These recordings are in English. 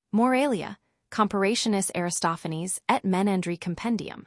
Moralia, Comparationis Aristophanes et Menandri Compendium.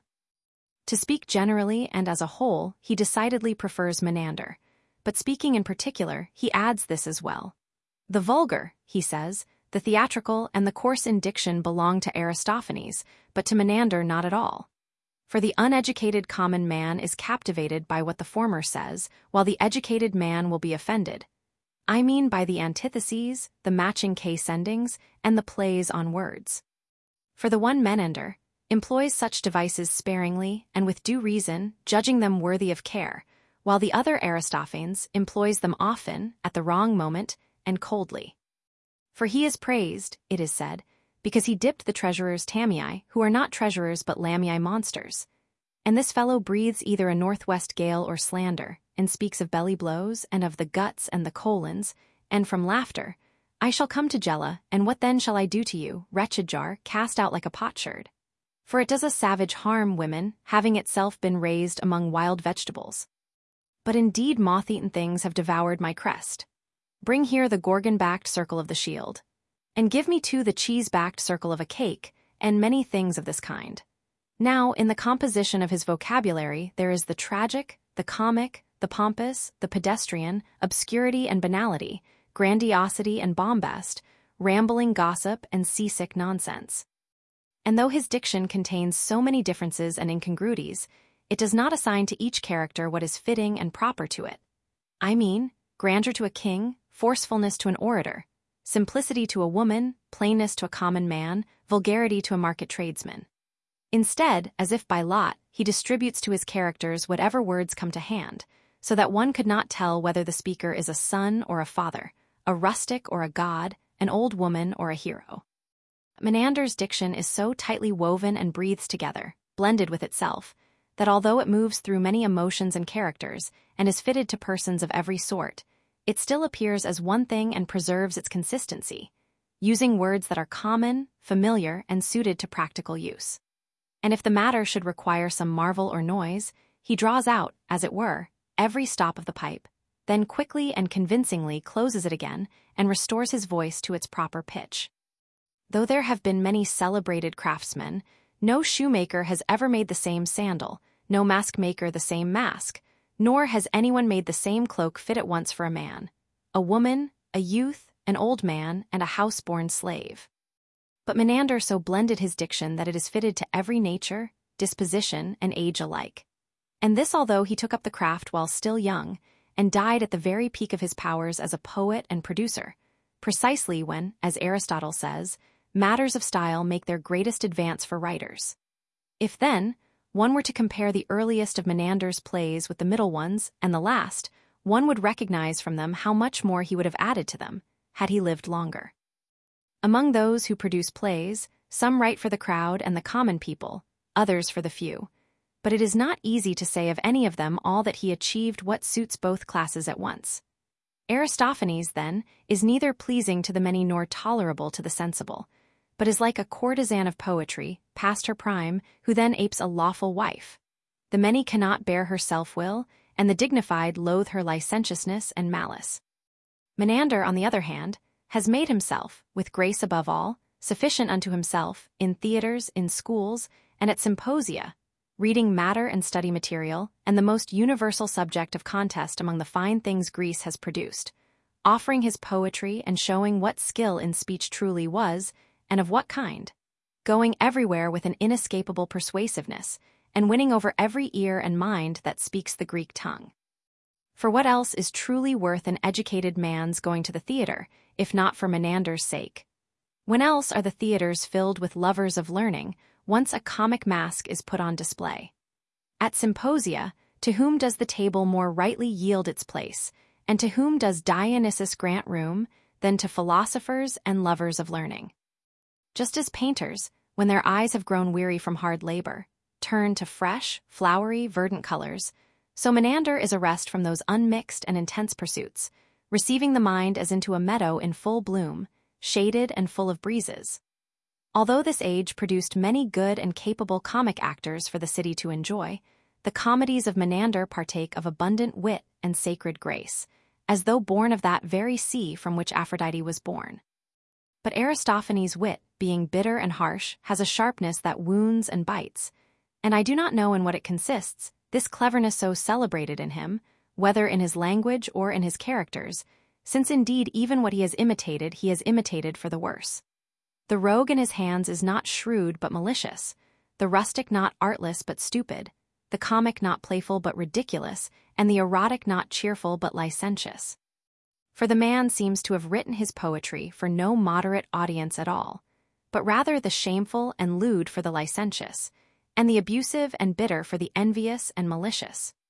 To speak generally and as a whole, he decidedly prefers Menander, but speaking in particular, he adds this as well. The vulgar, he says, the theatrical and the coarse in diction belong to Aristophanes, but to Menander not at all. For the uneducated common man is captivated by what the former says, while the educated man will be offended. I mean by the antitheses, the matching case endings, and the plays on words. For the one Menander employs such devices sparingly and with due reason, judging them worthy of care, while the other Aristophanes employs them often, at the wrong moment, and coldly. For he is praised, it is said, because he dipped the treasurer's Tamii, who are not treasurers but Lamii monsters. And this fellow breathes either a northwest gale or slander, and speaks of belly blows, and of the guts and the colons, and from laughter, I shall come to Gela, and what then shall I do to you, wretched jar, cast out like a potsherd? For it does a savage harm, women, having itself been raised among wild vegetables. But indeed moth-eaten things have devoured my crest. Bring here the gorgon-backed circle of the shield. And give me too the cheese-backed circle of a cake, and many things of this kind. Now, in the composition of his vocabulary, there is the tragic, the comic, the pompous, the pedestrian, obscurity and banality, grandiosity and bombast, rambling gossip and seasick nonsense. And though his diction contains so many differences and incongruities, it does not assign to each character what is fitting and proper to it. I mean, grandeur to a king, forcefulness to an orator, simplicity to a woman, plainness to a common man, vulgarity to a market tradesman. Instead, as if by lot, he distributes to his characters whatever words come to hand, so that one could not tell whether the speaker is a son or a father, a rustic or a god, an old woman or a hero. Menander's diction is so tightly woven and breathes together, blended with itself, that although it moves through many emotions and characters, and is fitted to persons of every sort, it still appears as one thing and preserves its consistency, using words that are common, familiar, and suited to practical use. And if the matter should require some marvel or noise, he draws out, as it were, every stop of the pipe, then quickly and convincingly closes it again and restores his voice to its proper pitch. Though there have been many celebrated craftsmen, no shoemaker has ever made the same sandal, no mask maker the same mask, nor has anyone made the same cloak fit at once for a man, a woman, a youth, an old man, and a house-born slave. But Menander so blended his diction that it is fitted to every nature, disposition, and age alike. And this although he took up the craft while still young, and died at the very peak of his powers as a poet and producer, precisely when, as Aristotle says, matters of style make their greatest advance for writers. If then, one were to compare the earliest of Menander's plays with the middle ones and the last, one would recognize from them how much more he would have added to them, had he lived longer. Among those who produce plays, some write for the crowd and the common people, others for the few, but it is not easy to say of any of them all that he achieved what suits both classes at once. Aristophanes, then, is neither pleasing to the many nor tolerable to the sensible, but is like a courtesan of poetry, past her prime, who then apes a lawful wife. The many cannot bear her self-will, and the dignified loathe her licentiousness and malice. Menander, on the other hand, has made himself, with grace above all, sufficient unto himself, in theatres, in schools, and at symposia, reading matter and study material, and the most universal subject of contest among the fine things Greece has produced, offering his poetry and showing what skill in speech truly was, and of what kind, going everywhere with an inescapable persuasiveness, and winning over every ear and mind that speaks the Greek tongue. For what else is truly worth an educated man's going to the theatre, if not for Menander's sake? When else are the theatres filled with lovers of learning, once a comic mask is put on display? At symposia, to whom does the table more rightly yield its place, and to whom does Dionysus grant room, than to philosophers and lovers of learning? Just as painters, when their eyes have grown weary from hard labor, turn to fresh, flowery, verdant colors, so Menander is a rest from those unmixed and intense pursuits, receiving the mind as into a meadow in full bloom, shaded and full of breezes. Although this age produced many good and capable comic actors for the city to enjoy, the comedies of Menander partake of abundant wit and sacred grace, as though born of that very sea from which Aphrodite was born. But Aristophanes' wit, being bitter and harsh, has a sharpness that wounds and bites. And I do not know in what it consists, this cleverness so celebrated in him, whether in his language or in his characters, since indeed even what he has imitated for the worse. The rogue in his hands is not shrewd but malicious, the rustic not artless but stupid, the comic not playful but ridiculous, and the erotic not cheerful but licentious. For the man seems to have written his poetry for no moderate audience at all, but rather the shameful and lewd for the licentious, and the abusive and bitter for the envious and malicious.